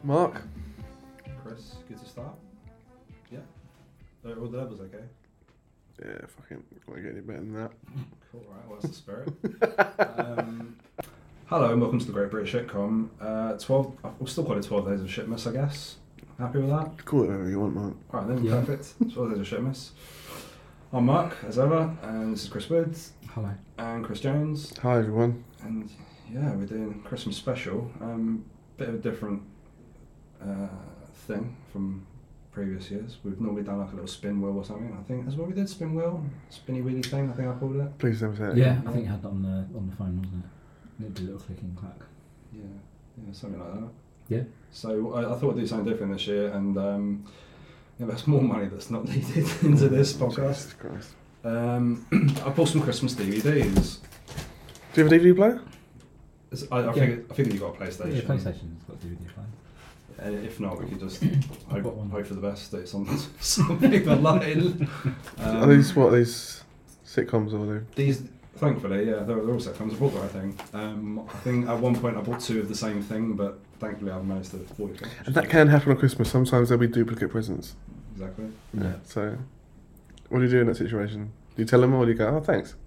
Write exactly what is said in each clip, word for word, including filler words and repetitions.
Mark? Chris, good to start? Yeah? Are all the levels okay? Yeah, fucking, can't get any better than that. Cool, right, well, that's the spirit. um, hello and welcome to the Great British Shitcom. Uh, twelve, we'll still call it twelve Days of Shitmas, I guess. Happy with that? Call it whatever you want, Mark. Alright then, Yeah. perfect. twelve Days of Shitmas. I'm Mark, as ever, and this is Chris Woods. Hello. And Chris Jones. Hi, everyone. And yeah, we're doing a Christmas special. Um, bit of a different uh, thing from previous years. We've normally done like a little spin wheel or something. I think that's what we did, spin wheel, spinny wheelie thing. I think I called it. Please don't say it. Yeah, I think you had that on the on the phone, wasn't it? It did a little clicking clack. Yeah, yeah, something like that. Yeah. So I, I thought I'd do something different this year and um, invest more money that's not needed into this podcast. Jesus Christ. Um, I bought some Christmas D V Ds. Do you have a D V D player? It's- I, I Yeah. think I think you've got a PlayStation. Yeah, PlayStation's got D V D player. And if not, we could just I've got hope, one. hope for the best that it's on something online. Um, Are these what, these sitcoms or they? These, thankfully, yeah, they're, they're all sitcoms. I bought the right thing. Um, I think at one point I bought two of the same thing, but thankfully I've managed to avoid it. And that can happen on Christmas. Sometimes there'll be duplicate presents. Exactly. Yeah. So, what do you do in that situation? Do you tell them or do you go, oh, thanks?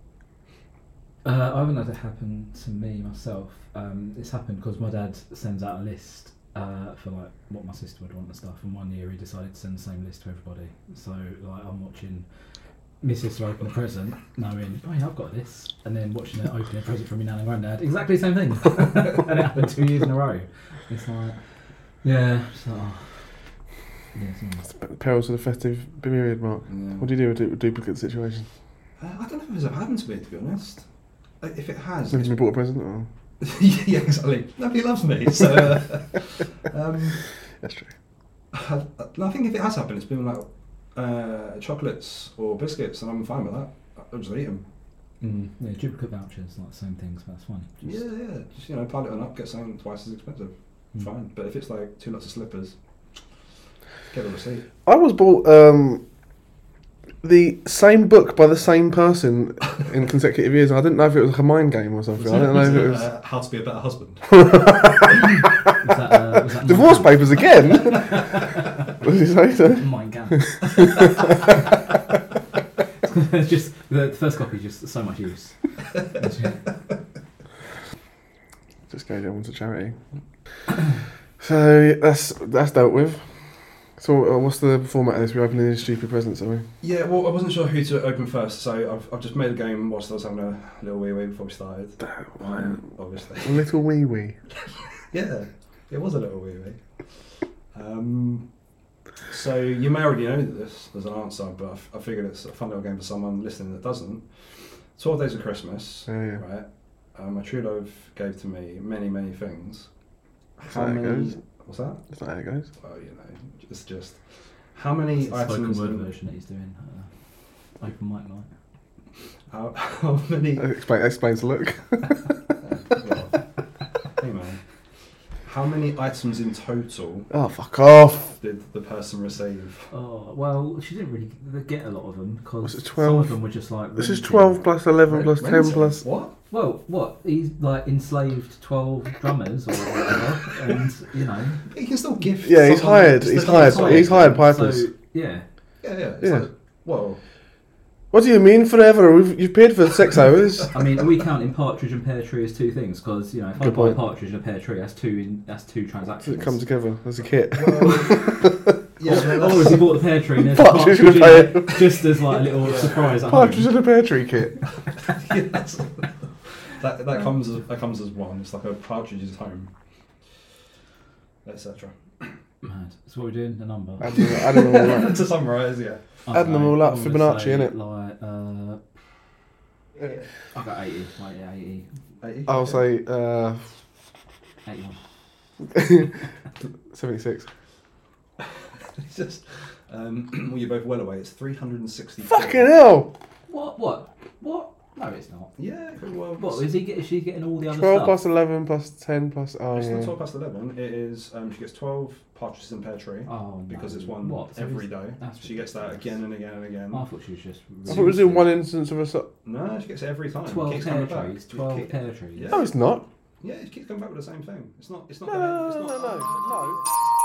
Uh, I haven't had it happen to me myself. Um, it's happened because my dad sends out a list uh, for like what my sister would want and stuff. And one year he decided to send the same list to everybody. So like I'm watching my sister open a present, knowing oh yeah I've got this, and then watching her open a present from my nan and granddad, exactly the same thing. And it happened two years in a row. It's like yeah, so yeah. It's nice. It's about the perils of the festive period, Mark. Yeah. What do you do with a du- duplicate situation? Uh, I don't know if it's ever happened to me, to be honest. Uh, If it has, Have you bought a present? Or? yeah, exactly. Nobody loves me, so. Uh, um, That's true. I, I think if it has happened, it's been like uh, chocolates or biscuits, and I'm fine with that. I'll just eat them. Mm, yeah, duplicate vouchers, like same things, but that's fine. Yeah, yeah. Just you know, pile it on up, get something twice as expensive. Mm. Fine. But if it's like two lots of slippers, get a receipt. I was bought um, the same book by the same person in consecutive years. I didn't know if it was like a mind game or something. I didn't know if it was uh, how to be a better husband. Was that, uh, was that divorce Mein papers again. What did you say? Sir? Kampf? Mein Kampf. It's just the first copy is just so much use. Just gave that one to charity. So that's that's dealt with. So uh, what's the format of this? We're opening these stupid presents, are we? Yeah, well, I wasn't sure who to open first, so I've, I've just made a game whilst I was having a little wee wee before we started. Um, obviously. Little wee wee. Yeah, it was a little wee wee. Um, so you may already know this as an answer, but I, f- I figured it's a fun little game for someone listening that doesn't. twelve Days of Christmas, Oh, yeah. right? Um, my true love gave to me many, many things. That's how it goes. What's that? That's not how it goes. Well, you know, it's just how many It's a spoken items? word in- version that he's doing. Uh, open mic night. how, how many? That Explain, explains the look. well, hey man, how many items in total Oh, fuck off. did the person receive? Oh well, she didn't really get a lot of them Was because it some twelve? of them were just like. This is rented. twelve plus eleven plus ten Renting? plus. What? Well, what he's like enslaved twelve drummers or whatever, and you know. You can still gift. Yeah, he's someone- hired. it's He's the- hired. it's He's hired pipers. So yeah. Yeah, yeah. It's Yeah. Like, well, What do you mean forever? We've, you've paid for sex hours. I mean, are we counting partridge and pear tree as two things? Because you know, if Good I buy a point. partridge and a pear tree, that's two. In, that's two Does transactions. it come together as a kit? well yeah, well, Oh, has he bought the pear tree? And there's Partridge a partridge and in it, just as like a little Yeah. surprise at Partridge home. in a pear tree kit. yes. that that comes as, that comes as one. It's like a partridge's home, et cetera. Mad. So what are we doing? The number. Adding them, adding them all up. To summarise, yeah. I adding them don't all know, up, I'm gonna Fibonacci, say, innit? Like, uh, I got eighty. Like, yeah, eighty. eighty? I'll say uh, eighty-one. seventy-six. It's just, um, well, you're both well away. It's three hundred and sixty. Fucking hell! What? What? What? No, it's not. Yeah. Well, What is he? Get, is she getting all the other twelve stuff? plus eleven plus ten plus. Oh, It's not yeah. twelve past eleven. It is. Um, she gets twelve partridges in pear tree Oh, because no. it's one What? So every it's- day. that's She gets that ridiculous. again and again and again. I thought she was just. I thought it was in one instance of a. So- No, she gets it every time. Twelve Keeps pear coming back. trees. Keep- Twelve keep- pear trees. Yeah. no, it's not. Yeah, it keeps coming back with the same thing. It's not. It's not. No, gonna, it's no, not no, no, no.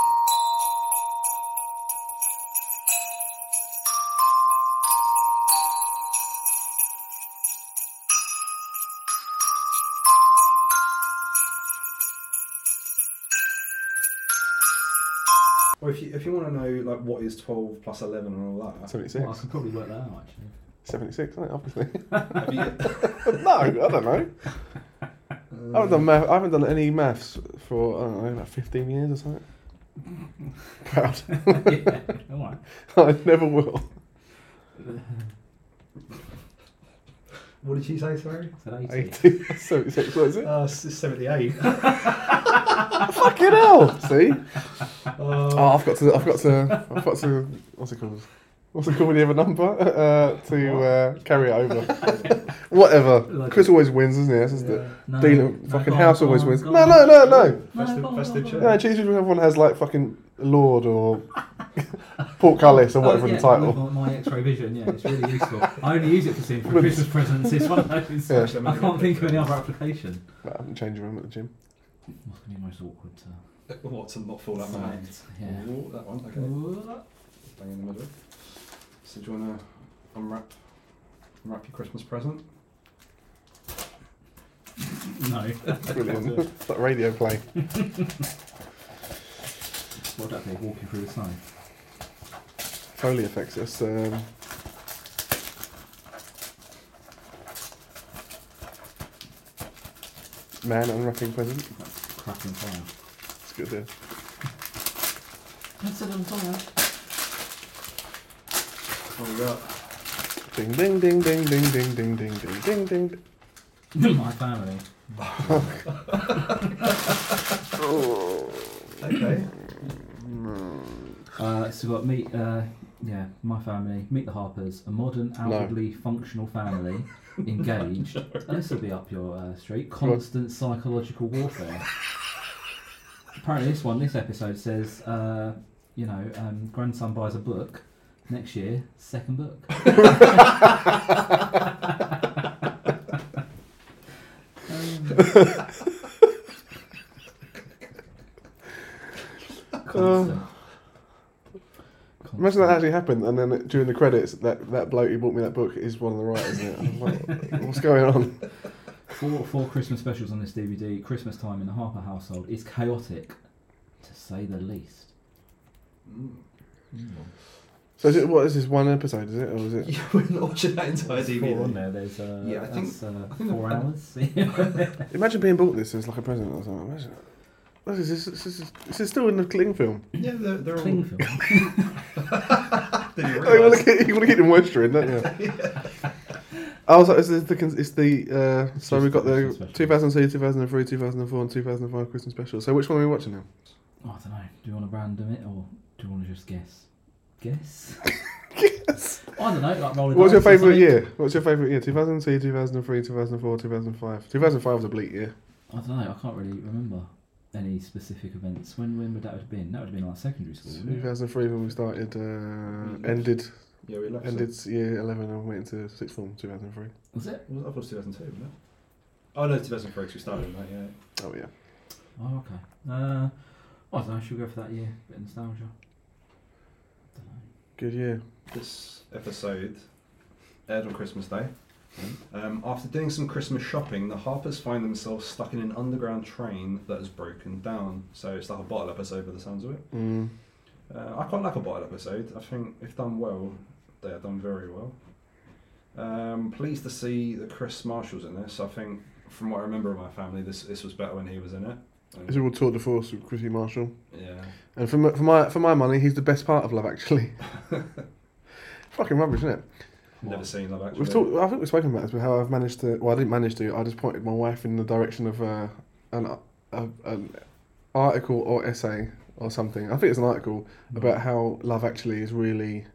Or if you if you want to know like what is twelve plus eleven and all that. seventy-six. Well, I can probably work that out actually. seventy-six, isn't it, obviously? Have you, No, I don't know. I haven't done math. I haven't done any maths for I don't know, like fifteen years or something. Proud. Yeah, all right. I never will. what did she say? Sorry. I said eighty. eighty, seventy-six. What is it? Uh, seventy-eight. Fucking hell! See? Uh, Oh, I've got to. I've got to. I've got to. What's it called? What's it called when you have a number uh, to uh, carry it over? Whatever. Like Chris always wins, isn't he? That's just yeah. the No, dealing. no, Fucking go on, house go always on, wins. go No, on. no, no, no. Festive, go on, festive go on, chair. No, it's usually when everyone has like fucking Lord or Portcullis or whatever Oh, yeah, the title. with My, my X-ray vision, yeah, it's really useful. I only use it for seeing for With- Christmas presents. It's one of those. Yeah. Actually, I'm I gonna can't get think of any pictures. other application. No, I haven't changed room at the gym. What's going to be most awkward to What to not fall that man? find? Yeah. Ooh, that one. Okay. Ooh. Bang in the middle. So do you want to unwrap, unwrap your Christmas present? No. Brilliant. It's like radio play. What would that be? Walking through the snow. Foley effects. That's um, man unwrapping present. That's cracking fire. It's good. Yeah. That's it on fire. What we got? Ding ding ding ding ding ding ding ding ding ding ding. My family. Oh. Okay. Uh, so we've got meet, uh, yeah, my family, Meet the Harpers, a modern, outwardly functional family, engaged. And this will be up your uh, street. Constant psychological warfare. Apparently, this one, this episode says, uh, you know, um, grandson buys a book. Next year, second book. um, constant. Imagine that actually happened, and then it- during the credits, that, that bloke who bought me that book is one of the writers, isn't it? I'm like, what's going on? Four, four Christmas specials on this D V D. Christmas time in the Harper household is chaotic, to say the least. Mm. So is it, what is this, one episode, is it? Or is it? You wouldn't watching that entire There's D V D. four on there. There's uh, Yeah, I think- that's, uh, I think four the- hours. Imagine being bought this as like a present or something. Imagine it. This is, this, is, this is still in the cling film. Yeah, they're, they're Cling all. film. Did you Oh, you want realise? to keep, you want to keep the moisture in, don't you? I was like, it's the, it's the uh, so Just we've got the the Christmas special. two thousand two, two thousand three, two thousand four, and two thousand five Christmas special. So which one are we watching now? Oh, I don't know. Do you want to random it or do you want to just guess? Guess? Yes. I don't know. Like rolling What's your dice or favourite something. year? What's your favourite year? two thousand two, two thousand three, two thousand four, two thousand five. two thousand five was a bleak year. I don't know. I can't really remember any specific events. When when would that have been? That would have been like secondary school. wouldn't two it? thousand three when we started, uh, ended Yeah, we left. ended year eleven and went into sixth form, two thousand three. Was it? It was, I thought it was two thousand two, wasn't it? Oh no, two thousand three, because we started in that, yeah. Oh yeah. Oh, okay. Uh, I don't know. Should we go for that year? Bit of nostalgia. Don't know. Good year. This episode aired on Christmas Day. Hmm. Um, after doing some Christmas shopping, the Harpers find themselves stuck in an underground train that has broken down. So it's like a bottle episode by the sounds of it. Mm. Uh, I quite like a bottle episode. I think if done well, they are done very well. Um, pleased to see that Chris Marshall's in this. I think, from what I remember of my family, this this was better when he was in it. Um, It's all tour de force with Chrissy Marshall. yeah. And for my, for my for my money, he's the best part of Love Actually. Fucking rubbish, isn't it? Never What? seen Love Actually. We've talked. I think we've spoken about this, but how I've managed to. Well, I didn't manage to. I just pointed my wife in the direction of uh, an, a, an article or essay or something. I think it's an article about how Love Actually is really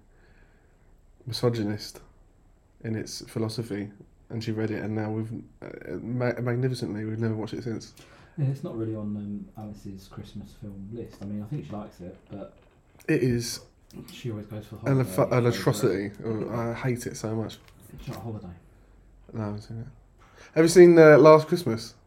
misogynist in its philosophy, and she read it, and now we've uh, ma- magnificently we've never watched it since. Yeah, it's not really on um, Alice's Christmas film list. I mean, I think she likes it, but It is she always goes for an, holiday. af- an goes for- atrocity. Oh, I hate it so much. It's not a holiday. No, I haven't seen it. Have you seen uh, Last Christmas?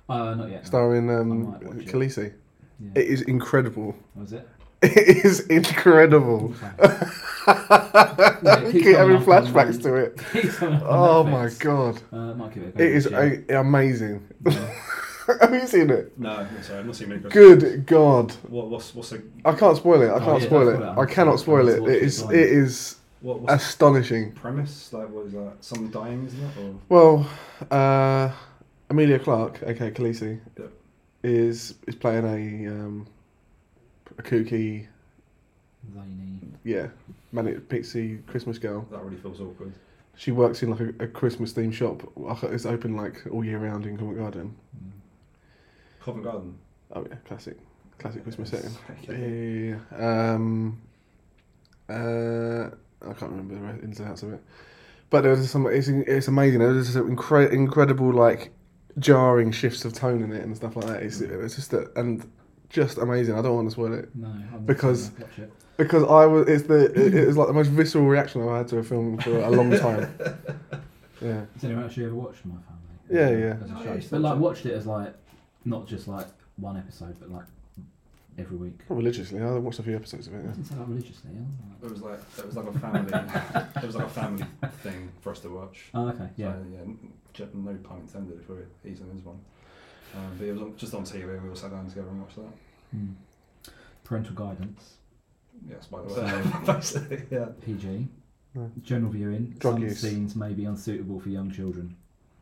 Uh, not yet. No. starring I um, might watch it. Khaleesi. Yeah. It is incredible. Was it? It is incredible. Okay. Yeah, it I keeps keep coming having up on, flashbacks um, to it. Keeps coming up on Oh my Netflix. god. Uh, might give it a go. It is this year. a- amazing. Yeah. Have you seen it? No, I'm sorry, I've not seen Mini Christmas. Good God. What, what's what's a I can't spoil it. I Oh, can't yeah, spoil don't it. spoil it. I cannot spoil I it. need to It watch is it it is what, what's the astonishing. premise? Like, what is that? Someone dying, isn't it? Or Well, uh, Amelia Clark, aka Khaleesi, Yep. is is playing a um, a kooky, Zany. yeah, manic pixie Christmas girl. that really feels awkward. She works in like a, a Christmas themed shop. It's open like all year round in Covent Garden. Mm. Covent Garden. Oh yeah, classic, classic Christmas Yes. setting. Okay. Yeah, yeah, yeah. Um, uh, I can't remember the re- ins and outs of it, but there was some. It's it's amazing. There's some incre- incredible like jarring shifts of tone in it and stuff like that. It's it's just a, and just amazing. I don't want to spoil it No, I'm Because- not watch it. because I was. It's the it, it was like the most visceral reaction I've had to a film for a long time. Yeah. Has anyone actually ever watched My Family? Yeah, yeah. As a Oh, show? yeah, you But like watched it. watched it as like not just like one episode, but like every week. Not religiously. I watched a few episodes of it. I Yeah. didn't say that religiously. Yeah. It was like it was like a family. It was like a family thing for us to watch. Oh, okay. Yeah. So, yeah. n- j- No pun intended for it. He's in his one. Um, but it was on, just on T V, and we all sat down together and watched that. Hmm. Parental guidance. Yes, by the So- way. Basically, yeah. P G. No. General viewing. Drug Some use. scenes may be unsuitable for young children.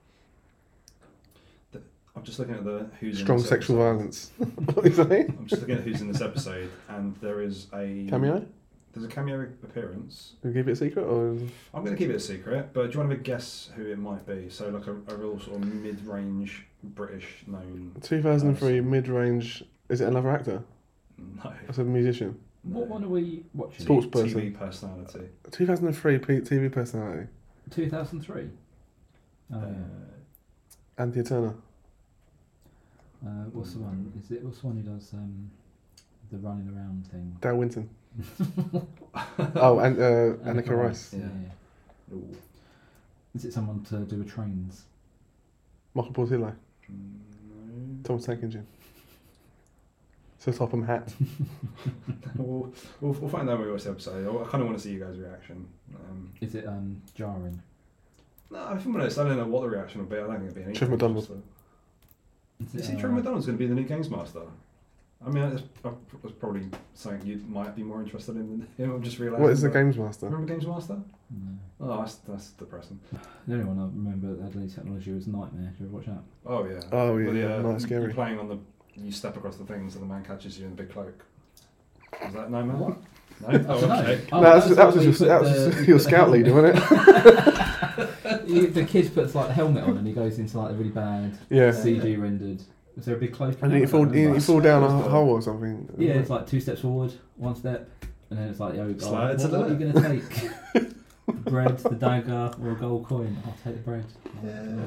I'm just looking at the who's Strong in this sexual episode. violence. What is that? I'm just looking at who's in this episode, and there is a Cameo? There's a cameo appearance. Do you keep it a secret or? I'm going to keep it a secret, but do you want to have a guess who it might be? So, like a, a real sort of mid-range British known. two thousand three mid-range. Is it another actor? No. That's a musician. no. What one are we watching? Sports T V person. personality. two thousand three P- T V personality. two thousand three. Oh, Uh, yeah. Anthea Turner. Uh, what's the one? Is it what's the one who does um, the running around thing? Dale Winton. Oh, and uh, Annika Annika Rice. Yeah. yeah. Ooh. Is it someone to do with trains? Michael Portillo. Mm, Thomas Tank Engine. Sir Topham Hat. no. we'll, we'll, we'll find out when we watch the episode. I kind of want to see you guys' reaction. Um, Is it um, jarring? no, if I'm honest, I don't know what the reaction will be. I don't think it'll be anything. Trev McDonald. So- Is You it, see, uh, Trevor McDonald's going to be the new Games Master. I mean, that's, that's probably something you might be more interested in than him. I'm just realising. What is the but- Games Master? Remember Games Master? No. Oh, that's, that's depressing. The only one I remember that had any technology was Nightmare. Did you ever watch that? Oh, yeah. Oh, yeah, Well, yeah, uh, no, you- it's scary. You're playing on the. You step across the things and the man catches you in a big cloak. Is that Nightmare? What? No? I don't Oh, know. okay. Oh, no, that was, that was, where just, you that put was the- just you your put the scout helmet- leader, wasn't it? You- the kid puts like the helmet on and he goes into like the really bad Yeah. C G rendered. Is there a big cloak? And I you don't fall, you, remember. you fall down a That's the- hole or something. Yeah, it's like two steps forward, one step, and then it's like, oh, God, Slide to what, the what are you going to take? The bread, the dagger, or a gold coin? I'll take the bread. Yeah.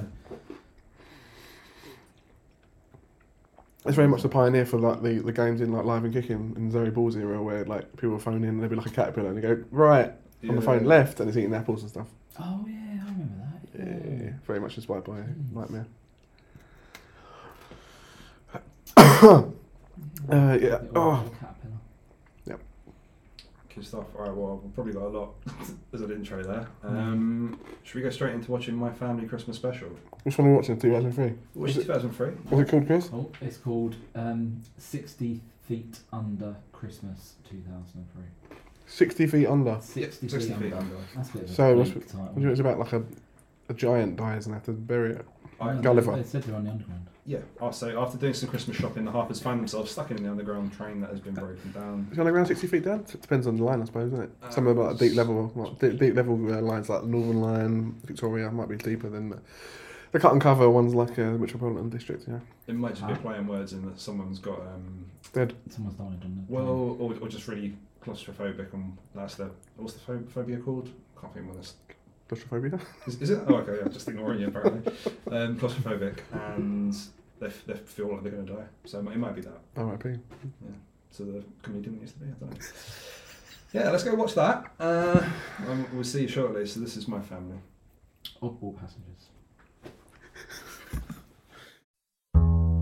It's very much the pioneer for like the, the games in like Live and Kicking in Zoe Ball's era, where like people phone in and there'd be like a caterpillar and they go right on the phone Yeah. left and it's eating apples and stuff. Oh yeah, I remember that. Yeah, yeah, yeah. Very much inspired by Nightmare. Uh, yeah. Little Oh. caterpillar. Good stuff. All right, well, we've probably got a lot as an intro there. Um, should we go straight into watching My Family Christmas Special? Which one are we watching? two thousand three. Which Was is it, two thousand three. what's it called, Chris? Oh, it's called um, sixty Feet Under Christmas two thousand three. sixty feet under. sixty, sixty feet, feet under. under. That's a bit of a So what's- bleak title. What do you know, it's about like a, a giant dies and have to bury it. I, No, Gulliver. They said they're on the underground. yeah, I'll say after doing some Christmas shopping, the Harpers find themselves stuck in the underground train that has been broken down. Is it only around sixty feet down? It depends on the line, I suppose, isn't it? Some of them are like deep level, like deep, deep level uh, lines like the Northern Line, Victoria might be deeper than the, the cut and cover ones like uh, Metropolitan District. Yeah, It might just be Ah. playing words in that someone's got, um, dead. Someone's died on the well, or, or just really claustrophobic, and that's the what's the pho- phobia called? Can't think what this Claustrophobia. is. Is it? Oh, okay, yeah, just ignoring you apparently. Um, claustrophobic, and they, f- they feel like they're going to die. So it might, it might be that. R I P. So the comedian used to be. I don't know. Yeah, let's go watch that. Uh, um, we'll see you shortly. So this is My Family. Oddball passengers.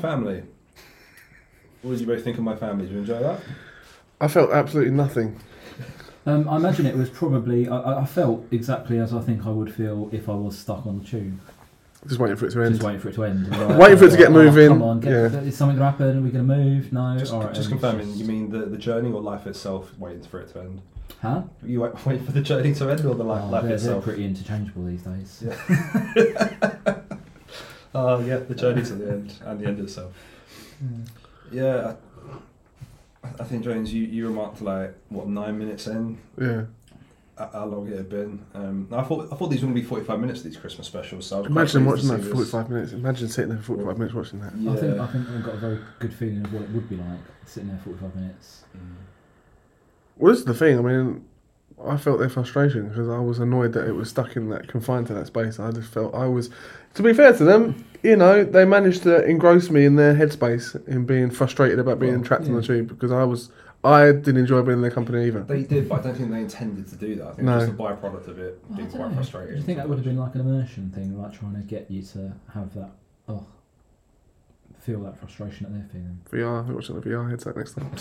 family. What did you both think of My Family? Did you enjoy that? I felt absolutely nothing. Um, I imagine it was probably. I, I felt exactly as I think I would feel if I was stuck on the tube, Just waiting for it to end. just waiting for it to end. Like, Waiting for it to get oh, moving. Come on, get, Yeah. is something going to happen? Are we going to move? No. Just, All right, just um, confirming, just- you mean the, the journey or life itself waiting for it to end? Huh? You wait, wait for the journey to end or the life, Oh, life they're, they're itself? pretty interchangeable these days. Yeah. Oh, yeah, the journey to the end and the end itself. Mm. Yeah, I, I think, James, you, you remarked like, what, nine minutes in? Yeah. How how long it had been? Um, I thought I thought these were going to be forty-five minutes, these Christmas specials. So I was quite Imagine pleased watching to that see for this. forty-five minutes. Imagine sitting there for forty-five minutes watching that. Yeah. I think I think I've got a very good feeling of what it would be like sitting there forty-five minutes. Mm. Well, this is the thing. I mean, I felt their frustration because I was annoyed that it was stuck in that, confined to that space. I just felt I was, to be fair to them, you know, they managed to engross me in their headspace in being frustrated about being Well, trapped on the yeah. tube because I was, I didn't enjoy being in their company either. They did, but I don't think they intended to do that. I think No. it was just a byproduct of it I being don't quite know. frustrating. Do you think that would have been like an immersion thing, like trying to get you to have that, oh, feel that frustration that they're feeling? V R, we're watching the V R headset next time.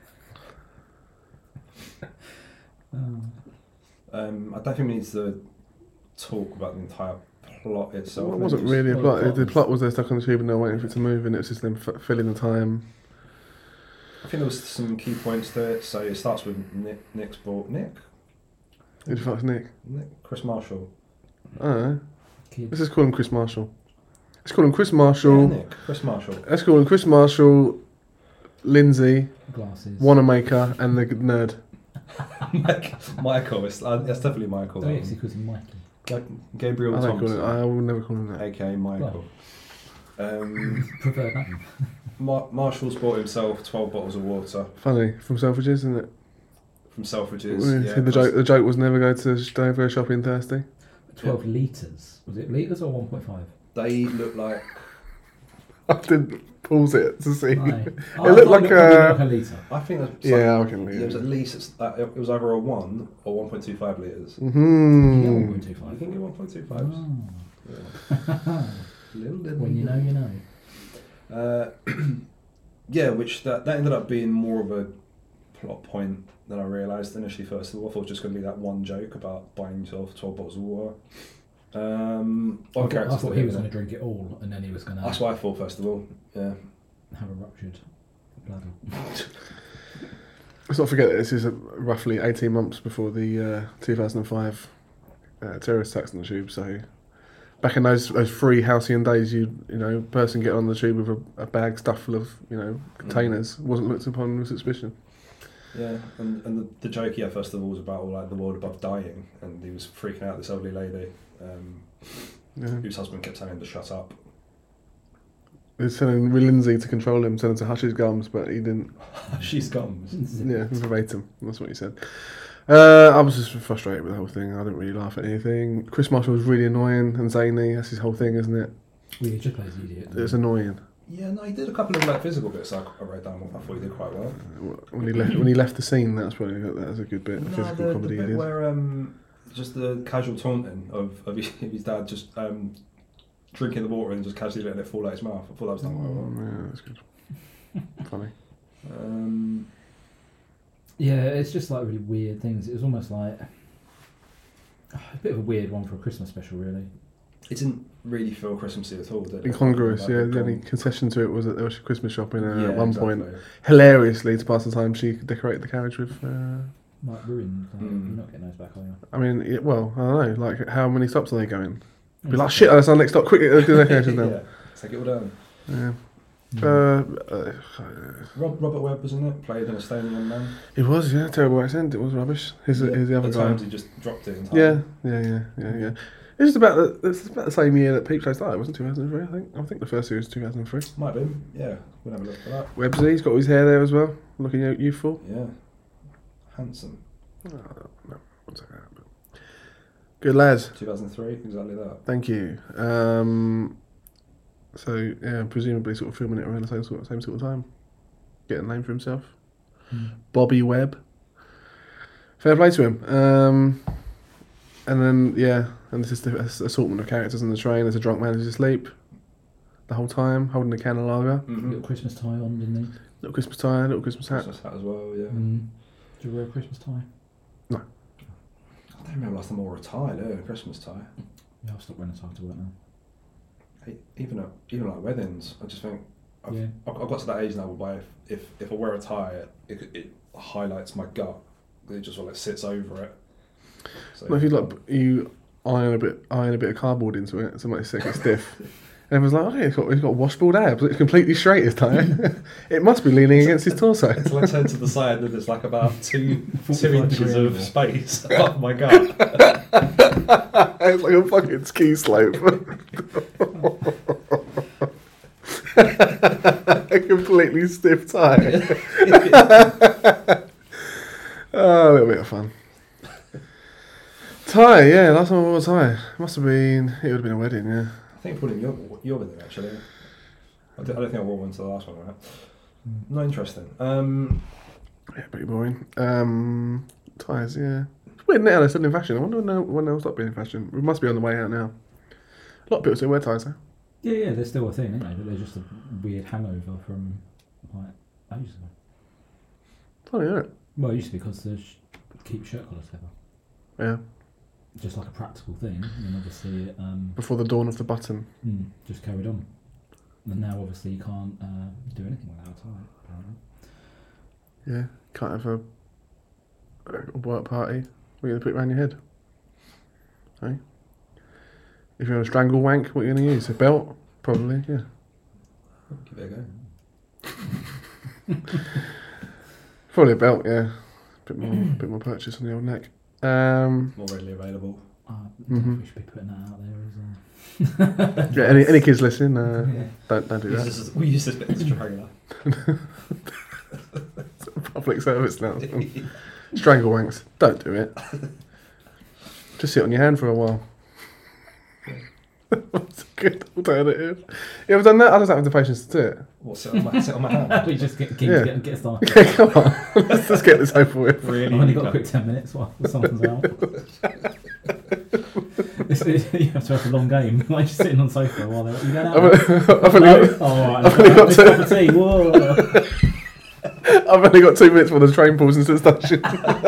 Oh. Um, I don't think we need to talk about the entire plot itself. Well, it I think wasn't it's- really a well, plot. the plot The was- plot was they're stuck on the tube and they're waiting for it to move, and it was just them f- filling the time. I think there was some key points to it. So it starts with Nick, Nick's ball. Nick? Who the fuck's Nick? Nick? Chris Marshall. I don't know. Kid. Let's just call him Chris Marshall. Let's call him Chris Marshall. Yeah, Nick. Chris Marshall. Let's call him Chris Marshall, Lindsay, Glasses. Wanamaker, and the nerd. Mike- Michael. It's, uh, it's definitely Michael. Oh, that yes, he one. calls him Mikey. Ga- Gabriel I don't call Thompson. it. I will never call him that. aka Michael. Um, Preferred name. Mar- Marshall's bought himself twelve bottles of water Funny from Selfridges, isn't it? from Selfridges. Yeah, Yeah, the joke. The joke was never go to don't go shopping thirsty. twelve litres. Was it litres or one point five? They look like I didn't pause it to see. It looked like a- like a litre. I think that's Yeah, like, I can it leave. was at least it's, uh, it was either a one or one point two five liters. Yeah, one Hmm. point two I five. think it one point two five. Oh. Little, little, When you know, you know. Uh, yeah, which that, that ended up being more of a plot point than I realised initially. First of all, I thought it was just going to be that one joke about buying yourself twelve bottles of water. Um, I other thought, I characters thought did he it, was yeah. going to drink it all, and then he was going to That's what I thought first of all. Yeah. have a ruptured bladder. Let's not forget that this is uh, roughly eighteen months before the uh, two thousand five uh, terrorist attacks on the tube. So back in those those free halcyon days, you you know, person getting on the tube with a, a bag stuffed full of you know containers wasn't looked upon with suspicion. Yeah, and, and the, the joke he had first of all was about all like the world above dying, and he was freaking out this elderly lady um, Yeah. whose husband kept telling him to shut up. He was telling Lindsay to control him, telling him to hush his gums, but he didn't. She's gone. Yeah, verbatim. That's what he said. Uh, I was just frustrated with the whole thing. I didn't really laugh at anything. Chris Marshall was really annoying and zany. That's his whole thing, isn't it? Well, he just plays the idiot. doesn't It's he? annoying. Yeah, no, he did a couple of like physical bits. I, I wrote down. I thought he did quite well. When he left, when he left the scene, that's probably that was a good bit of No, physical the, the comedy. he bit did. where um, just the casual taunting of, of his, his dad just um, drinking the water and just casually letting it fall out his mouth. I thought that was done quite well. Mm, yeah, that's good. Funny. Um, Yeah, it's just like really weird things. It was almost like a bit of a weird one for a Christmas special, really. it didn't really feel Christmassy at all, did it? Incongruous, Like, yeah. they'd The only gone- concession to it was that there was Christmas shopping, and Yeah, at one exactly. point, hilariously, to pass the time, she decorated the carriage with. Uh, Like ruined. Like, Mm. You're not getting those back, are you? I mean, it, well, I don't know. Like, how many stops are they going? Be like, shit, that's our next stop. Quickly, let's do the decorations now. yeah, take it all down. Yeah. Mm. Uh, uh, Rob, Robert Webb was in it, played an Estonian man. it was, yeah, terrible accent. It was rubbish. Here's, Yeah, here's the other at guy. times he just dropped it entirely. Yeah, yeah, yeah, yeah, yeah. It's just about the, it's about the same year that Peep Show started, wasn't it? two thousand three, I think. I think the first series was two thousand three. Might have been. Yeah, we'll have a look for that. Webbsy's got all his hair there as well, looking yo- youthful. Yeah, handsome. Oh, no, won't say that. But. Good lads. two thousand three, exactly that. Thank you. Um, so yeah, presumably sort of filming it around the same sort of same sort of time. Get a name for himself. Mm. Bobby Webb. Fair play to him. Um, and then yeah, and this is the ass- assortment of characters on the train. There's a drunk man who's asleep. the whole time, holding a can of lager. Mm-hmm. Little Christmas tie on, didn't he? Little Christmas tie, little Christmas hat. Christmas hat as well, yeah. Mm. Do you wear a Christmas tie? I don't remember last time I wore a tie, no, a Christmas tie. Yeah, I've stopped wearing a tie to work now. Hey, Even at even like weddings, I just think I've, Yeah. I've I've got to that age now where if if, if I wear a tie, it, it highlights my gut. It just sort of like sits over it. So, Well, if you like, you iron a bit, iron a bit of cardboard into it, so it makes it get stiff. And everyone's like, oh, yeah, he's got, he's got washboard abs. It's completely straight his tie. It must be leaning against his torso. until I turn to the side and there's like about two two forty-five inches degree of angle. space above my gut. It's like a fucking ski slope. A completely stiff tie. Oh, a little bit of fun. Tie, yeah, last time I wore a tie. Must have been, it would have been a wedding, yeah. I think probably your your wedding actually. I, d- I don't think I wore one to the last one. Right? Not interesting. Um, Yeah, pretty boring. Um, ties, yeah. It's weird now they're still in fashion. I wonder when they'll, when they'll stop being in fashion. We must be on the way out now. A lot of people still wear ties, though. Yeah, yeah, they're still a thing, aren't they? But they're just a weird hangover from like ages ago. Funny, isn't it? Well, it used to be because they sh- keep shirt collars together. Yeah. Just like a practical thing, and obviously it um, Before the dawn of the button. mm, just carried on. And now obviously you can't uh, do anything without a tie, apparently. Yeah. Can't have a, a work party. What are you going to put around your head? Hey? If you're going to strangle wank, what are you going to use? A belt? Probably, yeah. give it a go. Probably a belt, yeah. Bit more, bit more purchase on the old neck. Um, More readily available. Uh, Mhm. We should be putting that out there as well. yeah, any any kids listening, uh, Yeah. don't don't do Use that. this as- we use this bit as triangular. Public service now. Strangle wanks. Don't do it. Just sit on your hand for a while. That's a good alternative. You ever done that? I just don't have the patience to do it. What, sit on my, sit on my hand? We just get, keep Yeah. get, get started. Yeah, come on. Let's just get this over with. Really? I've only got a quick ten minutes while someone's out. This is, you have to have a long game. Like just sitting on the sofa while they're you going out. I've, I've, only No? got, Oh, right. I've only got This two- cup of tea. Whoa. I've only got two minutes before the train pulls into the station.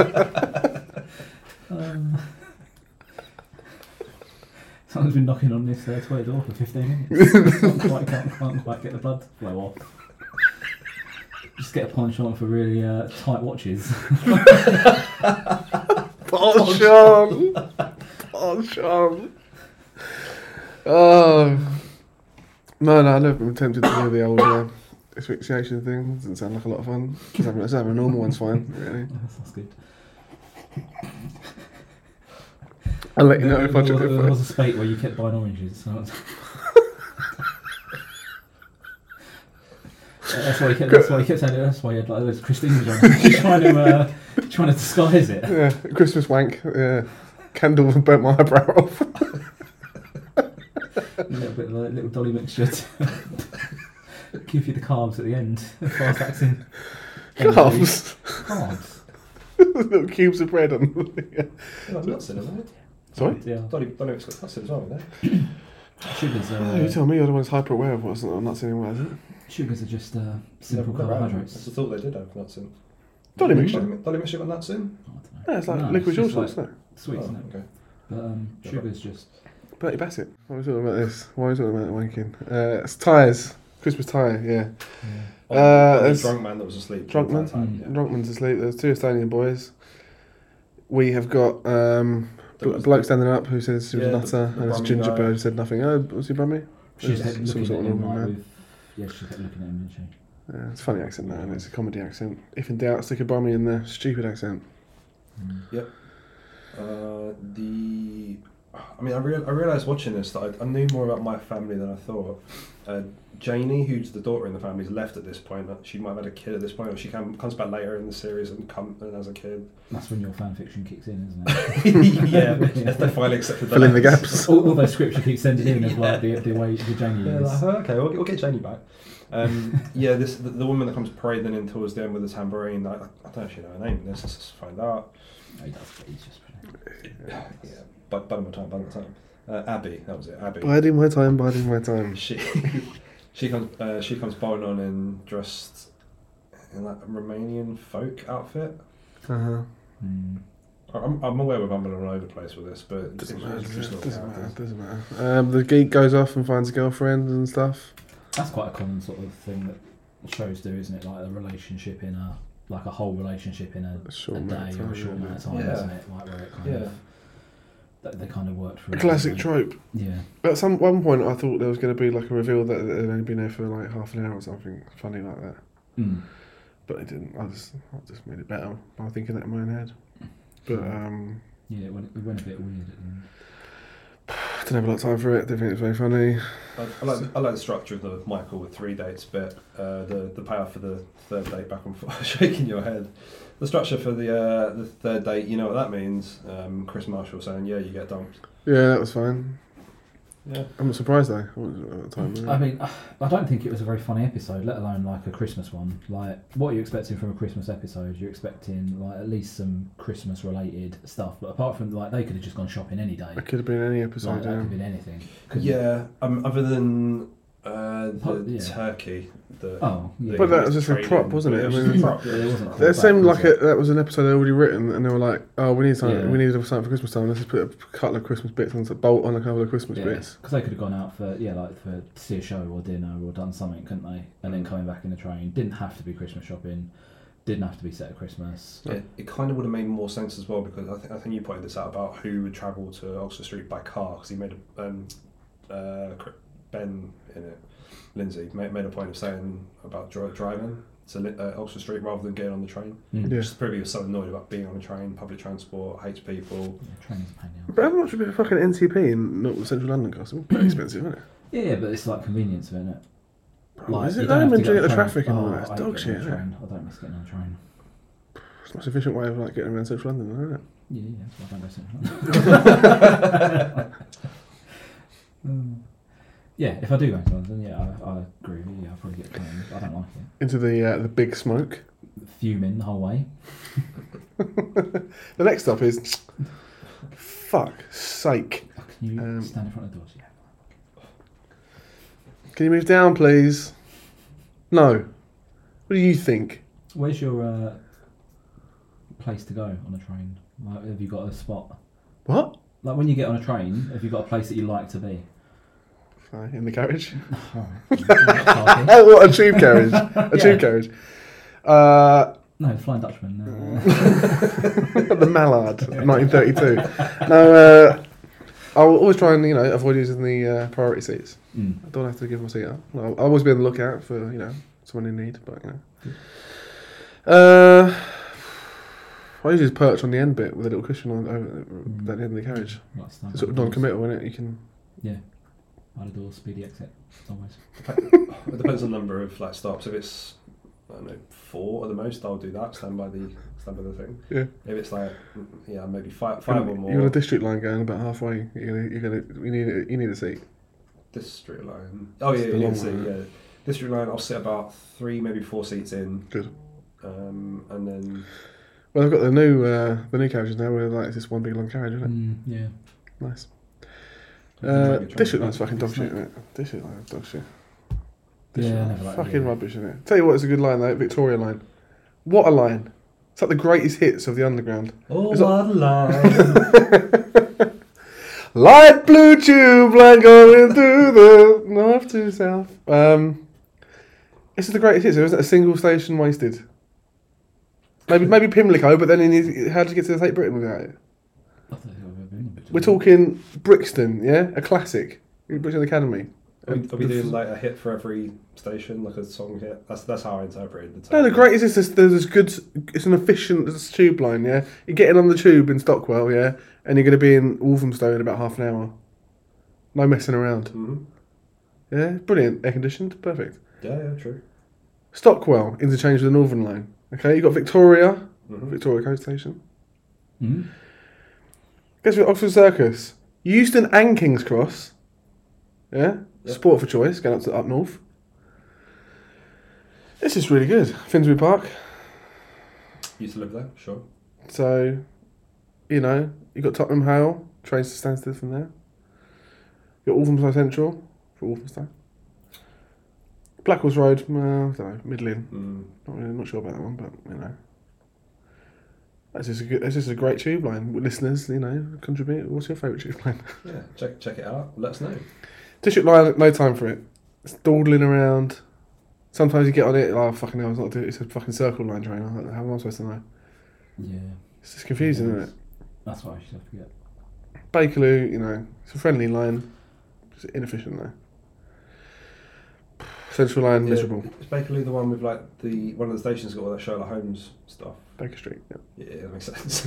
Um, someone's been knocking on this uh, toilet door for fifteen minutes. can't, quite, can't, can't quite get the blood to flow off. Just get a punch on for really uh, tight watches. Paul Sean. Paul Sean. Oh. No, no, I've never been tempted to do the old uh, asphyxiation thing. Doesn't sound like a lot of fun. Just having, just having a normal one's fine, really. That's, that's good. I'll let you know there, if I there, do there it. was a spate where you kept buying oranges. So that's, that's why you kept. That's why you kept saying it. That's why you had like those Christina's on. Just trying to uh, trying to disguise it. Yeah, Christmas wank. Yeah, candle and burnt my eyebrow off. A little bit of a little dolly mixture to give you the carbs at the end. Fast acting. Carbs. Carbs. Little cubes of bread on. Yeah. Yeah, nuts in it, isn't it? Sorry? Yeah. Dolly, Dolly it's got nuts in as well, isn't it? Sugars Oh, are you uh, tell me, you're the one's hyper aware of what's not nuts anymore, is it? sugars are just uh, simple Never- never had them. I carbohydrates. just thought they did have nuts in. Dolly mixture. Dolly, Dolly mixture got nuts in? I don't know. Yeah, it's like No, liquid just sauce, like isn't it? sweet, Oh, isn't it? okay. But um, Yeah, sugar's just Bertie Bassett. Why are we talking about this? Why are we talking about wanking? Uh, it's tyres. Christmas tie, yeah. yeah. Oh, Uh, the it's- drunk man that was asleep. Drunk the man? entire time, Mm. yeah. Drunkman's asleep. There's two Estonian boys. We have got um, There bl- was- bloke standing up who says he was Yeah, a the- nutter, the and it's Brummy ginger guy. bird who said nothing. Oh, was he Brummy? She just Yeah, kept some looking sort at of him normal like man. with, yeah, she kept looking at him, didn't she? Yeah, it's a funny accent now, and it's a comedy accent. If in doubt, stick a Brummy in the stupid accent. Mm. Uh, the, I mean, I, real, I realised watching this that I, I knew more about my family than I thought. Uh, Janie, who's the daughter in the family, is left at this point. She might have had a kid at this point, or she come, comes back later in the series and come and as a kid. That's when your fan fiction kicks in, isn't it? yeah, as they finally accepted Fill in the letters. gaps. all, all those scripts you keep sending in of Yeah. like the, the way the Janie Yeah, is. like, oh, okay, we'll, we'll get Janie back. Um, yeah, this the, the woman that comes parading in towards the end with the tambourine. I, I don't actually know her name. Let's just find out. No, he does, but he's just Yeah, but by my time, by the time. Uh, Abby, that was it. Abby. Biding my time, biding my time. She She comes. Uh, she comes bowling on in dressed in like a Romanian folk outfit. Uh huh. Mm. I'm, I'm aware we're bumbling all over the place with this, but Doesn't it's matter. just Doesn't, little doesn't matter. characters. Doesn't matter. Um, the geek goes off and finds a girlfriend and stuff. That's quite a common sort of thing that shows do, isn't it? Like a relationship in a like a whole relationship in a, A short a amount day of or a time, short yeah. amount of time, Yeah. isn't it? Like where it kind Yeah. of that they kind of worked for A it, classic don't they? trope. Yeah. At some one point, I thought there was going to be like a reveal that they'd only been there for like half an hour or something funny like that, Mm. but it didn't. I just, I just made it better by thinking that in my own head. But um, Yeah, it went, it went a bit weird. At the end. I didn't have a lot of time for it. Didn't think it was very funny. I, I like I like the structure of the Michael with three dates bit. Uh, the the payoff for the third date back and forth, shaking your head. The structure for the uh, the third date, you know what that means. Um, Chris Marshall saying, "Yeah, you get dumped." Yeah, that was fine. Yeah. I'm not surprised though. I wasn't at the time. really. I mean, I don't think it was a very funny episode, let alone like a Christmas one. Like, what are you expecting from a Christmas episode? You're expecting like at least some Christmas-related stuff, but apart from like they could have just gone shopping any day. It could have been any Like, episode. that could yeah. have been anything. couldn't it? Yeah. Um, other than uh, the Oh, yeah. turkey. The, Oh, yeah. But that was just a training, prop, wasn't but it? I was mean, just a prop, Yeah, yeah. it wasn't called That back, seemed was like it? it, that was an episode they'd already written, and they were like, "Oh, we need something. Yeah. We need something for Christmas time. Let's just put a couple of Christmas bits and bolt on a couple of Christmas Yeah, bits." because they could have gone out for yeah, like for to see a show or dinner or done something, couldn't they? And then coming back in the train didn't have to be Christmas shopping, didn't have to be set at Christmas. It, it kind of would have made more sense as well because I, th- I think you pointed this out about who would travel to Oxford Street by car because he made a, um, uh, Cr- Ben in it, Lindsay made, made a point of saying about dri- driving to Li- uh, Oxford Street rather than getting on the train. Mm. Yeah. Just to prove he was so annoyed about being on a train, public transport, hates people. Yeah, training's a pain in the But arse. how much would be a fucking N C P in not central London cost? It's pretty expensive, isn't it? Yeah, yeah, but it's like convenience of it, isn't it? Oh, is you it? don't I have don't to enjoy get the on traffic and train. all Oh, that. It's I dog get shit, on a isn't it? train. I don't miss getting on a train. It's the most efficient way of like getting around central London, isn't it? Yeah, yeah, that's why I don't go central. Um, yeah, if I do go to London, yeah, I, I agree with you. Yeah, I'll probably get a train. I don't like it. Into the uh, the big smoke. Fuming the whole way. The next stop is fuck sake. Oh, can you Um, stand in front of the doors? Yeah. Can you move down, please? No. What do you think? Where's your uh, place to go on a train? Like, have you got a spot? What? Like when you get on a train, have you got a place that you like to be? Sorry, in the carriage. Alright. What a tube carriage! A Yeah. tube carriage. Uh, No, Flying Dutchman. Uh, the Mallard, nineteen thirty-two. No, uh, I'll always try and you know avoid using the uh, priority seats. mm. I don't have to give my seat up. I'll, I'll always be on the lookout for you know someone in need, but you know. Uh, I usually just perch on the end bit with a little cushion on over at the end of the carriage. Like stand It's sort of by the doors. non-committal, isn't it? You can. By the door, speedy exit. Always. It depends on the number of like stops. If it's I don't know four at the most, I'll do that. Stand by the stand by the thing. Yeah. If it's like yeah maybe five five or more. You're on a district line going about halfway. You're gonna, you're gonna, you need, a, you need a seat. District line. Oh yeah, It's the yeah, long see, one, yeah. District line. I'll sit about three, maybe four seats in. Good. Um, and then Well, I've got the new, uh, the new carriages now. Where like it's just one big long carriage, isn't it? Mm, yeah. Nice. you Uh, can drag your district train. line's fucking dog shit, isn't it? District line, dog shit. Yeah, District I line, never liked fucking it. rubbish, isn't it? Tell you what, it's a good line though. Victoria line. What a line! It's like the greatest hits of the underground. Oh, It's what a line. Light blue tube line going through the north to south. Um, this is the greatest hits. There isn't a single station wasted. Maybe maybe Pimlico, but then in his, how did you get to Tate Britain without it? I don't think I've ever been in Victoria. We're talking Brixton, yeah, a classic, Brixton Academy. Are we, are we The- doing like a hit for every station, like a song hit? That's that's how I interpreted the. No, the title. greatest is this, there's this good. It's an efficient tube line, yeah. You're getting on the tube in Stockwell, yeah, and you're going to be in Walthamstow in about half an hour. No messing around. Mhm. Yeah, brilliant, air conditioned, perfect. Yeah, yeah, true. Stockwell interchange with the Northern Line. Okay, you got Victoria, Mhm. Victoria Coast Station. Mm? Guess what? Oxford Circus, Euston and King's Cross. Yeah, Yep. sport for choice going up to up north. This is really good. Finsbury Park. Used to live there, sure. So, you know, you got Tottenham Hale, trains to Stansted from there. You got Walthamstow Central for Walthamstow. Blackwell's Road, well, I don't know, middling. Mm. Not really, not sure about that one, but you know, that's just a good, that's just a great tube line. Listeners, you know, contribute. What's your favourite tube line? Yeah, check check it out. Let us know. District line, no time for it. It's dawdling around. Sometimes you get on it, oh fucking hell, it's not doing it. It's a fucking circle line train. How am I supposed to know? Yeah. It's just confusing, Yeah, isn't it? That's what I should have to get. Bakerloo, you know, it's a friendly line. It's inefficient though. Central line, Yeah, miserable. Is Bakerloo the one with like the one of the stations got all that Sherlock Holmes stuff? Baker Street, yeah. Yeah, that makes sense.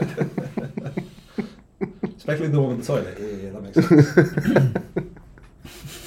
Is Bakerloo the one with the toilet? Yeah, yeah, that makes sense.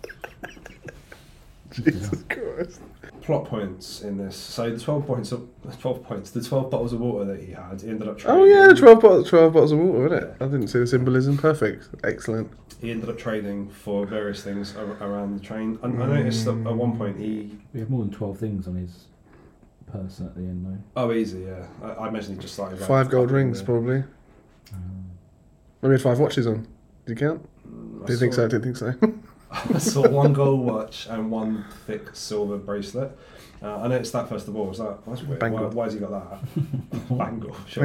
Jesus Christ. Plot points in this. So the twelve points of twelve points, the twelve bottles of water that he had, he ended up trading. Oh yeah, the twelve bottles, twelve bottles of water, isn't it? Yeah. I didn't see the symbolism. Perfect, excellent. He ended up trading for various things ar- around the train. And I noticed that at one point he. We have more than twelve things on his person at the end, though. Oh, easy, yeah. I, I imagine he just started. Like, Five gold copying rings, the- probably. Um, Maybe had five watches on. Did you count? Mm, I Do you think saw- so? I didn't think so. I saw one gold watch and one thick silver bracelet. Uh, I noticed that first of all. I was like, oh, that's weird. Why, Bangle. why has he got that? Bangle, sure.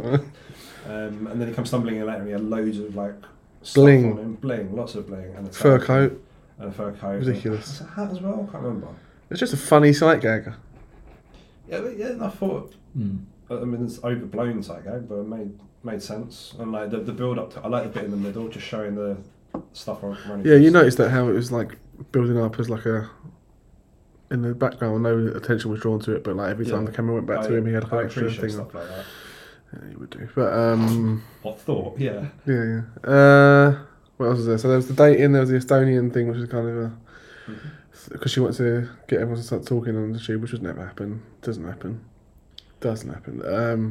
Um, and then he comes stumbling in later and he had loads of like stuff Bling. on him. Bling, lots of bling. And a Fur tag coat. And a fur coat. Ridiculous. Was it a hat as well? I can't remember. It's just a funny sight gag. Yeah, but yeah, I thought, mm. I mean, it's overblown sight gag, but it made, made sense. And like the, the build up to, I like the bit in the middle, just showing the stuff on running. Yeah, you noticed that how it was like building up as like a. In the background, no attention was drawn to it, but like every time Yeah. the camera went back I, to him, he had like I an extra appreciate thing on. stuff like that. Yeah, he would do. But um, What thought? Yeah. yeah, yeah. Uh, what else was there? So there was the dating. There was the Estonian thing, which was kind of a because she wanted to get everyone to start talking on the tube, which would never happen. Doesn't happen. Doesn't happen. Um,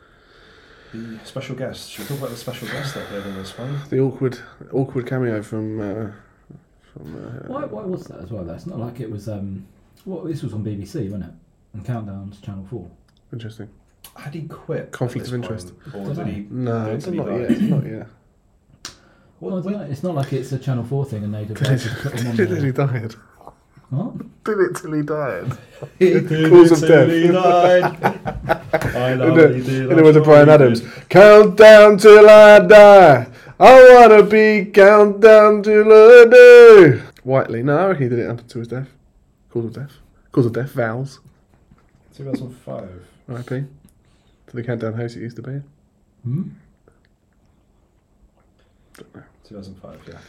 The special guest. Should we talk about the special guest that appeared in this one? the awkward, awkward cameo from. Uh, from uh, Why, why was that as well, though? It's not like it was... Um, well, this was on B B C, wasn't it? And Countdown to Channel four. Interesting. Had he quit? Conflict at of this interest. point, or did he? No, wait it's till he not died? yet. Not yet. What, Well, I don't know. It's not like it's a Channel four thing and they'd have Did to put him on it till he there. died? What? Did it till he died? He did Cause it of till death. he died. I know And what then- he did. and then with the I'm Brian sure he Adams. did. Countdown till I die. I wanna be countdown till I die. Whiteley, no, he did it up until his death. Cause of death. Cause of death, vows. two thousand five. R I P. To the countdown host it used to be. Hmm? two thousand five, yeah.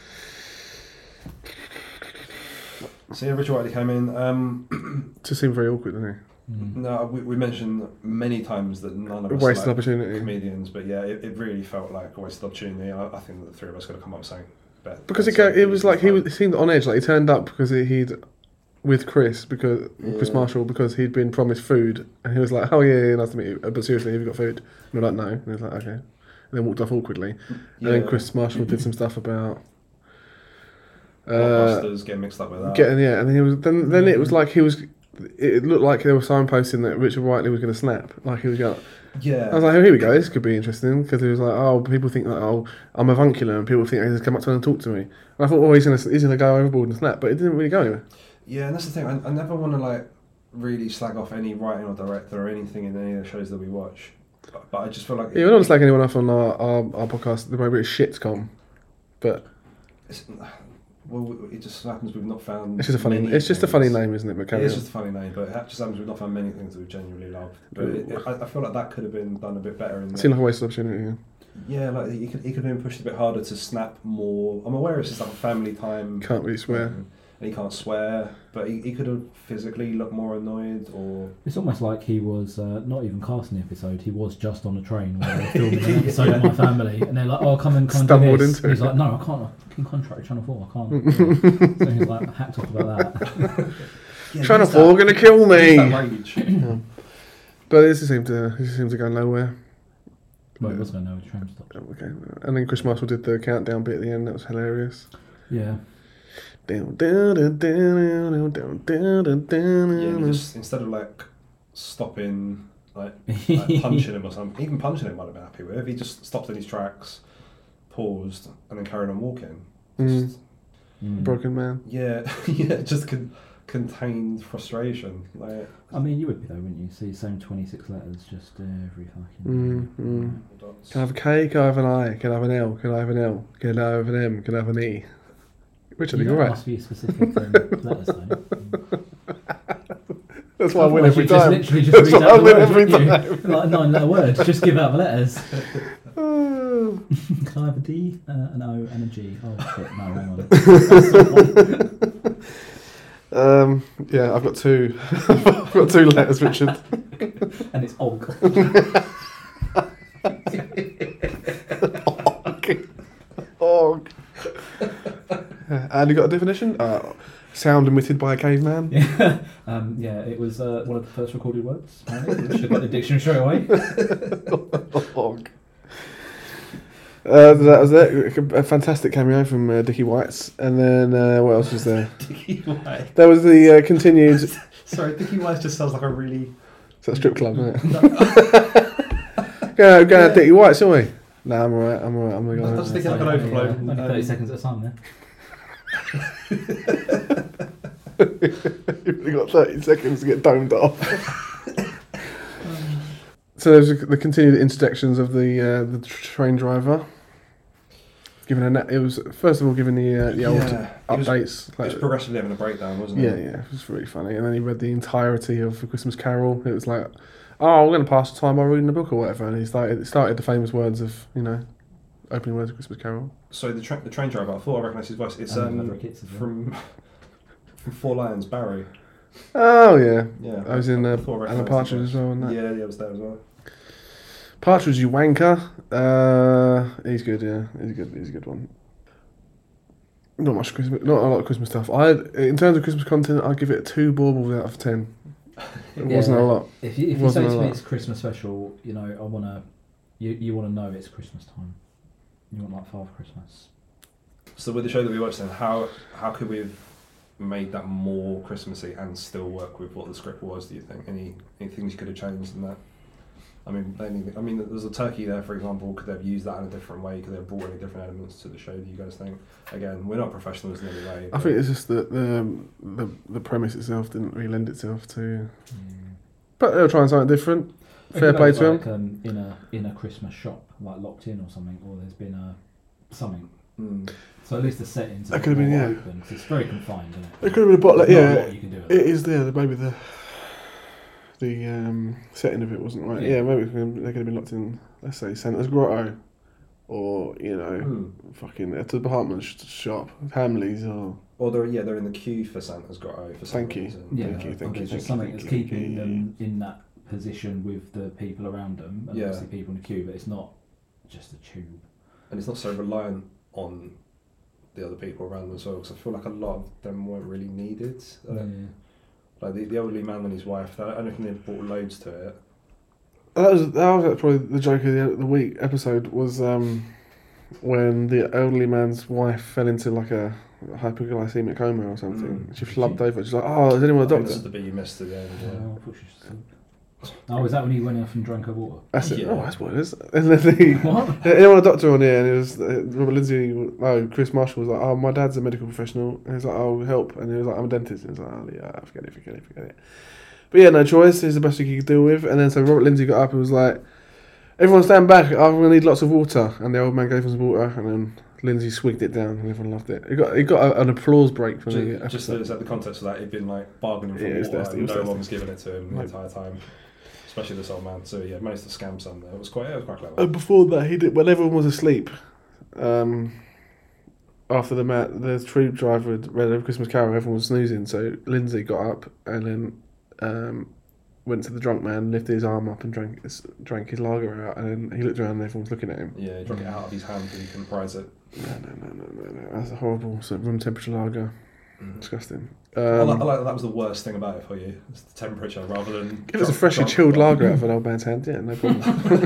So yeah, Richard Whiteley came in. Um, Just seemed very awkward, didn't Mm. no, we, we mentioned many times that none of he? us Wasted like opportunity. comedians, but yeah, it, it really felt like a wasted opportunity. I, I think that the three of us could have come up with something better. Because it, go, it was like he was, he seemed on edge. Like he turned up because he, he'd with Chris because Chris Yeah. Marshall because he'd been promised food and he was like, oh yeah, yeah, nice to meet you. But seriously, have you got food? And we're like, no. And he was like, okay. And then walked off awkwardly. And then Chris Marshall did some stuff about uh, Blockbusters getting mixed up with that. getting yeah, and he was then then it was like he was. It looked like they were signposting that Richard Whiteley was going to snap. Like he was going. yeah. I was like, oh, here we go. This could be interesting because he was like, oh, people think that oh, I'm avuncular, and people think they just come up to him and talk to me. And I thought, oh, he's going to he's going to go overboard and snap, but it didn't really go anywhere. Yeah, and that's the thing. I, I never want to like really slag off any writing or director or anything in any of the shows that we watch. But, but I just feel like Yeah, we're not slagging anyone off on our, our, our podcast. The way we're shitcom, but it's, well, it just happens we've not found. it's just a funny. many It's just a things. funny name, isn't it? But It carry is on. just a funny name, but it just happens we've not found many things that we've genuinely loved. But it, it, I, I feel like that could have been done a bit better. In It the, seemed like a waste of opportunity. Yeah. yeah, like he could he could have been pushed a bit harder to snap more. I'm aware it's just like a family time. Can't really swear. um, and he can't swear, but he, he could have physically looked more annoyed or. It's almost like he was uh, not even casting the episode. He was just on a train where they were filming an episode of My Family, and they're like, "Oh, come and come and Stumbled do this." into And he's it. like, "No, I can't. I can contract Channel Four. I can't." So he's like hacked off about that. Yeah, Channel use four that- gonna kill use me. that rage. But it just seemed to it just seemed to go nowhere. Well, it was going to know train stop. Okay, and then Chris Marshall did the countdown bit at the end. That was hilarious. Yeah. Down, down, down, down, down, down, down, down. Yeah, and he just instead of like stopping, like, like punching him or something, even punching him, might have been happy with. He just stopped in his tracks, paused, and then carried on walking. Mm. Just, Mm. Broken man. yeah, yeah, just con- contained frustration. Like, I mean, you would be though, wouldn't you? See, same twenty-six letters, just every fucking. Mm, mm. dots. Can I have a K? Can I have an I? Can I have an L? Can I have an L? Can I have an M? Can I have an E? Which I You think know, all it right. must be specific um, letters though. That's why I win Otherwise every you just time. literally just That's read why out I the win word, every wouldn't you? time. Like nine letter words, just give out the letters. Oh. Can I have a D, uh, an O, and a G? Oh shit, no, hang on. That's the one. Um, yeah, I've got two. I've got two letters, Richard. And it's Og. Oh. And you got a definition? Uh, sound emitted by a caveman. Yeah, um, yeah, it was uh, one of the first recorded words. Apparently. Should have got the dictionary straight away. Og. Uh, that was it. A fantastic cameo from uh, Dickie White's, and then uh, what else was there? Dickie White. There was the uh, continued. Is Sorry, Dickie White just sounds like a really. that a strip club, isn't it? go, go, yeah. Dickie White, shall we? No, I'm alright. I'm alright. I'm gonna I go. just think It's like an like, overflow. yeah, only thirty um, seconds at a time there. You've only got thirty seconds to get domed off. So there's the continued interjections of the uh, the train driver. Given a na- it was first of all given the uh, the old Yeah, it was- updates. It like- was progressively having a breakdown, wasn't yeah, it? yeah, it was really funny. And then he read the entirety of the Christmas Carol. It was like, oh, we're going to pass the time by reading the book or whatever. And he started it started the famous words of you know, opening words of Christmas Carol. So the, tra- the train driver, I thought I recognised his voice. It's And um, Maverick Hits as well. from from Four Lions, Barry. Oh yeah, Yeah, I was in uh, thought I Anna recognised Partridge his as well. And voice. that. Yeah, yeah, I was there as well. Partridge, you wanker. Uh, he's good. Yeah, he's a good. He's a good one. Not much Christmas. Not a lot of Christmas stuff. I, in terms of Christmas content, I'd give it two baubles out of ten. It Yeah. wasn't a lot. If you, if you Wasn't say a to me lot. it's Christmas special, you know, I wanna, you you wanna know it's Christmas time. You want like Father Christmas. So with the show that we watched, then how how could we have made that more Christmassy and still work with what the script was? Do you think any any things you could have changed in that? I mean, anything. I mean, there's a turkey there, for example. Could they have used that in a different way? Could they have brought any different elements to the show? Do you guys think? Again, we're not professionals in any way. I but- think it's just that the, the the premise itself didn't really lend itself to. Mm. But they were trying something different. It Fair could play have, to like, him. Um, in a in a Christmas shop, like locked in or something, or there's been a something. Mm. So at least the settings. That could have been, yeah. Open, 'cause it's very confined, isn't it? It could have been a bottle. There's not a Yeah, lot you can do with it it. is there. The maybe the the um, setting of it wasn't right. Yeah, Yeah. maybe they could have been locked in. Let's say Santa's grotto, or you know, Mm. fucking at the department sh- shop, Hamleys, or Or they're yeah, they're in the queue for Santa's grotto for some Thank you. reason. Yeah, Thank you, thank or you, there's thank just you, something thank that's you, keeping yeah, them in that position with the people around them, and Yeah. obviously people in the queue, but it's not just a tube. And it's not so reliant on the other people around them as well, because I feel like a lot of them weren't really needed. I don't- Like the, the elderly man and his wife, I don't think they brought loads to it. that was that was probably the joke of the, the week episode was um, when the elderly man's wife fell into like a hypoglycemic coma or something. Mm. She flubbed over. She's like, "Oh, is anyone a I think this doctor?" is the bit you missed at the end. Yeah. Oh, I thought she was asleep. Oh, is that when he went off and drank her water? That's it. Yeah. Oh, that's what it is. And then the What? anyone a doctor on here, and it was uh, Robert Lindsay. No, Chris Marshall was like, "Oh, my dad's a medical professional." And he was like, "Oh, help!" And he was like, "I'm a dentist." And he was like, "Oh, yeah, forget it, forget it, forget it." But yeah, no choice. It's the best he could deal with. And then so Robert Lindsay got up and was like, "Everyone stand back. I'm gonna need lots of water." And the old man gave him some water, and then Lindsay swigged it down, and everyone loved it. He got he got a, an applause break from the Just, just episode. to set the context of that, he'd been like bargaining for Yeah, it was water, thirsty, it and was no thirsty. one was giving it to him the Right. entire time, especially this old man. So yeah, managed to scam some there. It was quite, it was quite clever. And before that, he did when everyone was asleep. Um, after the mat, the tube driver had read a Christmas Carol, everyone was snoozing. So Lindsay got up and then um, went to the drunk man, lifted his arm up and drank his, drank his lager out. And then he looked around and everyone was looking at him. Yeah, he drank it out of his hand because he couldn't prize it. No, no, no, no, no, no. That's a horrible sort of room temperature lager. Mm. Disgusting. I, like, I Um, like that. That was the worst thing about it for you. It's the temperature rather than. if it's a drunk- freshly drunk- chilled lager out of an old man's hand, yeah, no problem.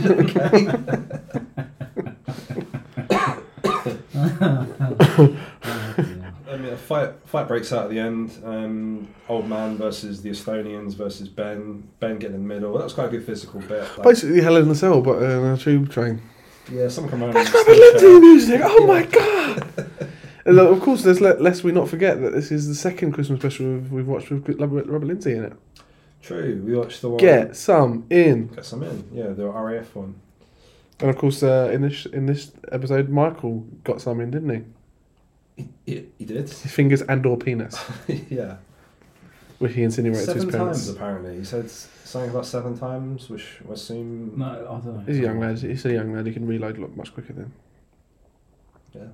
I mean, a fight fight breaks out at the end. Um, old man versus the Estonians versus Ben. Ben getting in the middle. That was quite a good physical bit. Like, Basically, Hell in the Cell, but uh, on a tube train. yeah, someone come around. That's and Robert still Lindsay shout. music. Oh my god! And of course, there's le- lest we not forget that this is the second Christmas special we've, we've watched with Robert, Robert Lindsay in it. True, we watched the one. Get some in. Get some in. Yeah, the R A F one. And of course, uh, in this in this episode, Michael got some in, didn't he? He, he, he did. His fingers and or penis, Yeah. which he insinuated to his Seven parents. times apparently. He said something about seven times, which I assume. No, I don't know. He's a young lad. He's a young lad. He can reload a lot much quicker than. Yeah.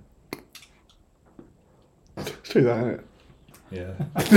It's true, that, isn't it? Yeah.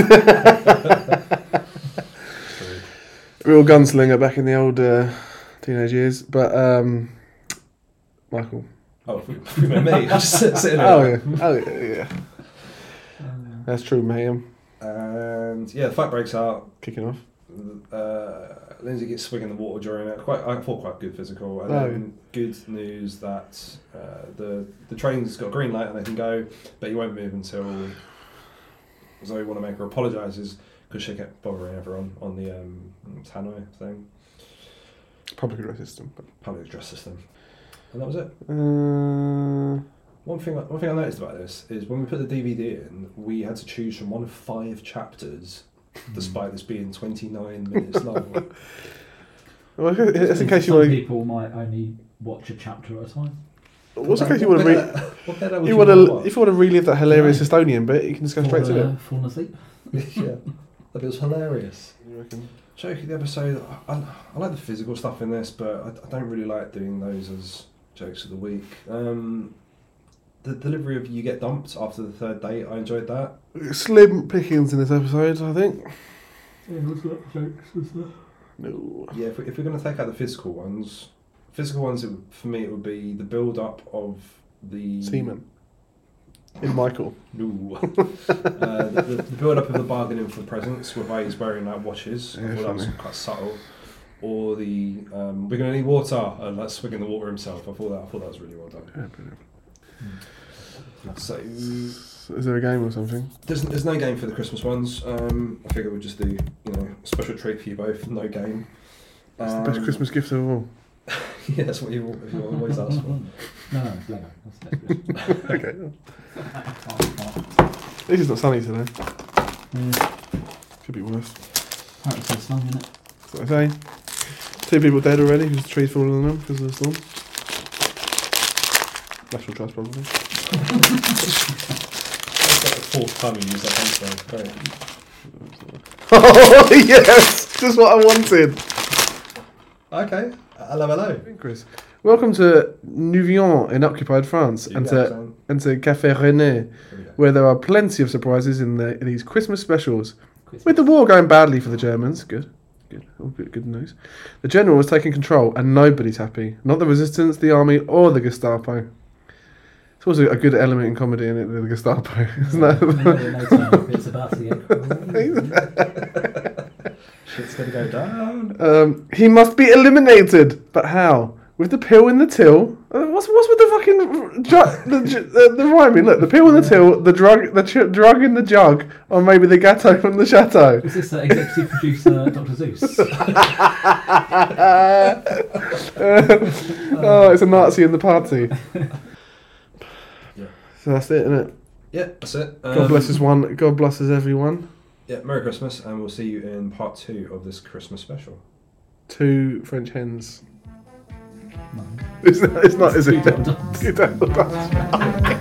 True. Real gunslinger back in the old uh, teenage years, but um, Michael. Oh, if we, if we meant me, I just sit, sitting there. Oh yeah, oh yeah, yeah. Um, That's true, Mayhem. And yeah, the fight breaks out. Kicking off. Uh, Lindsay gets swig in the water during it. Quite, I thought quite good physical. And Oh, then good news that uh, the the train's got a green light and they can go, but he won't move until Zoe Wanamaker apologises because she kept bothering everyone on the um, tannoy thing, Public address system. But. public address system, and that was it. Uh, One thing, one thing I noticed about this is when we put the D V D in, we had to choose from one of five chapters, despite this being twenty-nine minutes long. well, it's in case you Some want to. people might only watch a chapter at a time. What's in case you want to re- What better would you you want wanna to watch? if you want to relive that hilarious Yeah. Estonian bit, you can just go straight to uh, it. falling asleep. Yeah, that bit was hilarious. You reckon? Joking the episode, I, I, I like the physical stuff in this, but I, I don't really like doing those as jokes of the week. Um, the delivery of "you get dumped" after the third date, I enjoyed that. Slim pickings in this episode, I think. Yeah, was that jokes? Was that? No. Yeah, if, we, if we're going to take out the physical ones, physical ones it would, for me it would be the build up of the Seaman. In Michael. No. uh, the, the, the build up of the bargaining for presents, whereby he's wearing like watches. Yeah, I thought that was funny. quite subtle. Or the um, we're going to need water and like swigging the water himself. I thought that I thought that was really well done. Yeah, brilliant. So Is there a game or something? there's there's no game for the Christmas ones. Um, I figure we'll just do you know a special treat for you both. No game. It's the best Um, Christmas gift of all. Yeah, that's what you, what you always ask for. No, no, it's Lego. That's Lego. Okay. This is not sunny today. Yeah, Could be worse. apparently it's so snug, isn't it? That's what I say. Two people dead already because the tree's falling on them because of the storm. National Trust, probably. That's like the fourth time you use that answer. Great. Oh, yes! Just what I wanted. Okay. Hello, hello. Chris. Welcome to Nouvion in occupied France and to, and to Café René, where there are plenty of surprises in, the, in these Christmas specials. Quiz. With the war going badly for the Germans, good, good, all good, good news. The general has taken control and nobody's happy. Not the resistance, the army, or the Gestapo. It's also a good element in comedy, in it, the Gestapo, isn't No, that? no, it's about to get cool. Shit's gonna go down. um, he must be eliminated, but how? With the pill in the till. Uh, what's what's with the fucking ju- the, ju- the the rhyming? Look, the pill in the till, the drug, the ch- drug in the jug, or maybe the gâteau from the chateau. Is this uh, executive producer Doctor Zeus? Oh, it's a Nazi in the party. Yeah. So that's it, isn't it? Yeah, that's it. Um, God blesses one. God blesses everyone. Yeah, Merry Christmas, and we'll see you in part two of this Christmas special. Two French hens. No. It's not, it's not is it? Two Donalds. Two Donalds.